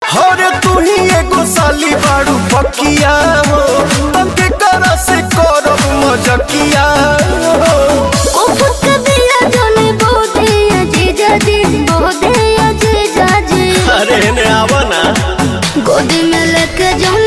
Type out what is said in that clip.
और तू ही एगो साली बाड़ू पकिया हो, तके करा से करब मजकिया हो। उफक दिया जोने बोदे अजीजा जी, बोदे अजीजा जी। अरे ने आवा ना गोदी में लेके जो